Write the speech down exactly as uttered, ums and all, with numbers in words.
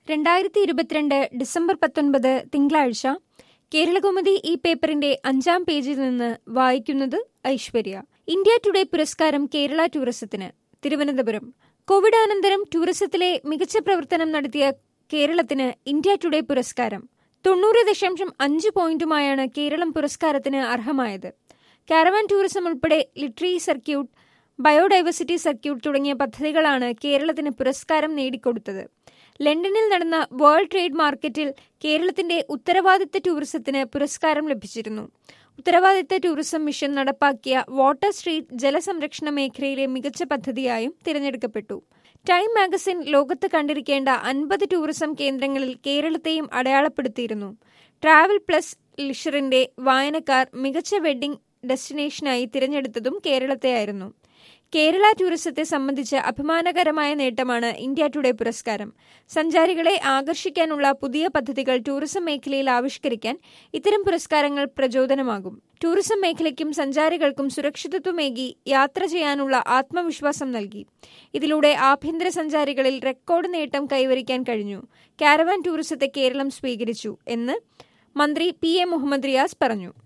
രണ്ടായിരത്തി ഇരുപത്തിരണ്ട് ഡിസംബർ പത്തൊൻപത് തിങ്കളാഴ്ച കേരളകൗമുദി ഈ പേപ്പറിന്റെ അഞ്ചാം പേജിൽ നിന്ന് വായിക്കുന്നത് ഐശ്വര്യ. ഇന്ത്യ ടുഡേ പുരസ്കാരം കേരള ടൂറിസത്തിന്. തിരുവനന്തപുരം. കോവിഡാനന്തരം ടൂറിസത്തിലെ മികച്ച പ്രവർത്തനം നടത്തിയ കേരളത്തിന് ഇന്ത്യ ടുഡേ പുരസ്കാരം. തൊണ്ണൂറ് ദശാംശം അഞ്ച് പോയിന്റുമായാണ് കേരളം പുരസ്കാരത്തിന് അർഹമായത്. കാരവാൻ ടൂറിസം ഉൾപ്പെടെ ലിറ്ററി സർക്യൂട്ട്, ബയോഡൈവേഴ്സിറ്റി സർക്യൂട്ട് തുടങ്ങിയ പദ്ധതികളാണ് കേരളത്തിന് പുരസ്കാരം നേടിക്കൊടുത്തത്. ലണ്ടനിൽ നടന്ന വേൾഡ് ട്രേഡ് മാർക്കറ്റിൽ കേരളത്തിന്റെ ഉത്തരവാദിത്ത ടൂറിസത്തിന് പുരസ്കാരം ലഭിച്ചിരുന്നു. ഉത്തരവാദിത്ത ടൂറിസം മിഷൻ നടപ്പാക്കിയ വാട്ടർ സ്ട്രീറ്റ് ജലസംരക്ഷണ മേഖലയിലെ മികച്ച പദ്ധതിയായും തിരഞ്ഞെടുക്കപ്പെട്ടു. ടൈം മാഗസിൻ ലോകത്ത് കണ്ടിരിക്കേണ്ട അൻപത് ടൂറിസം കേന്ദ്രങ്ങളിൽ കേരളത്തെയും അടയാളപ്പെടുത്തിയിരുന്നു. ട്രാവൽ പ്ലസ് ലിഷറിന്റെ വായനക്കാർ മികച്ച വെഡ്ഡിംഗ് ഡെസ്റ്റിനേഷനായി തിരഞ്ഞെടുത്തതും കേരളത്തെയായിരുന്നു. കേരള ടൂറിസത്തെ സംബന്ധിച്ച് അഭിമാനകരമായ നേട്ടമാണ് ഇന്ത്യ ടുഡേ പുരസ്കാരം. സഞ്ചാരികളെ ആകർഷിക്കാനുള്ള പുതിയ പദ്ധതികൾ ടൂറിസം മേഖലയിൽ ആവിഷ്കരിക്കാൻ ഇത്തരം പുരസ്കാരങ്ങൾ പ്രചോദനമാകും. ടൂറിസം മേഖലയ്ക്കും സഞ്ചാരികൾക്കും സുരക്ഷിതത്വമേകി യാത്ര ചെയ്യാനുള്ള ആത്മവിശ്വാസം നൽകി. ഇതിലൂടെ ആഭ്യന്തര സഞ്ചാരികളിൽ റെക്കോർഡ് നേട്ടം കൈവരിക്കാൻ കഴിഞ്ഞു. കാരവാൻ ടൂറിസത്തെ കേരളം സ്വീകരിച്ചു എന്ന് മന്ത്രി പി എ മുഹമ്മദ് റിയാസ് പറഞ്ഞു.